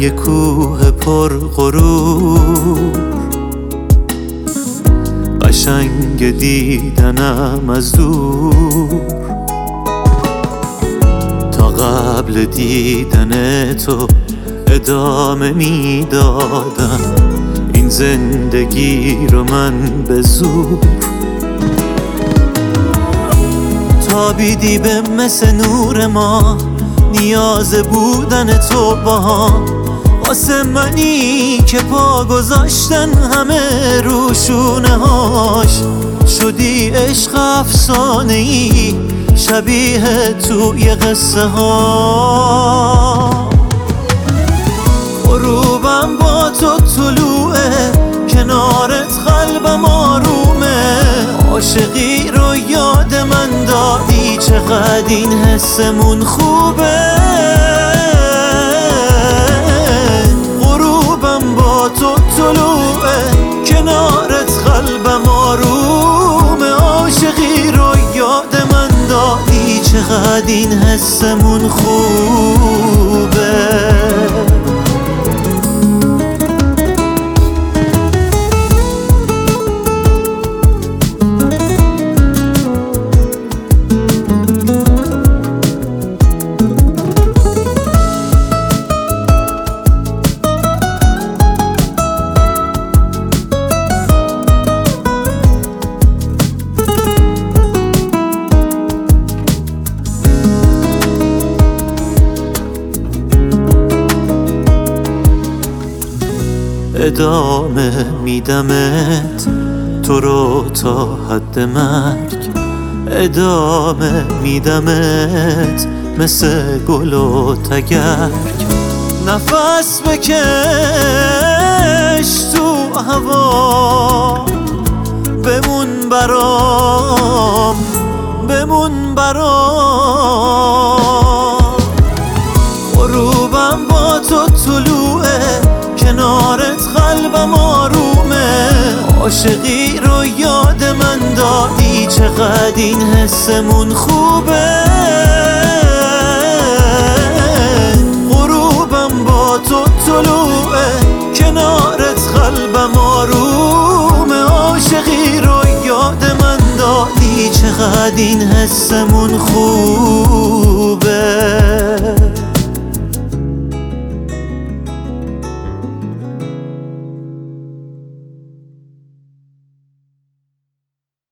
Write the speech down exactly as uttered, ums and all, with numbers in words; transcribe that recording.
یه کوه پر غرور، قشنگ دیدنم از دور. تا قبل دیدن تو ادامه میدادم این زندگی رو من به زور. تابیدی به مثل نور ما، نیاز بودن تو با هم، واسه منی که پا گذاشتن همه روشونه هاش. شدی عشق افسانه‌ای شبیه توی قصه ها. غروبم با تو طلوعه، کنارت قلبم آرومه. عاشقی رو یاد من دادی، چقدر این حسمون خوبه. غروبم با تو طلوعه، کنارت قلبم آرومه. عاشقی رو یاد من دادی، چقدر این حسمون خوبه. ادامه میدمت تو رو تا حد مرگ، ادامه میدمت مثل گل و تگرگ. نفس بکش تو هوا، بمون برام، بمون برام. غروبم با تو طلوعه، کنارت قلبم آرومه. عاشقی رو یاد من دادی، چقدر این حسمون خوبه. غروبم با تو طلوعه، کنارت قلبم آرومه. عاشقی رو یاد من دادی، چقدر این حسمون خوبه.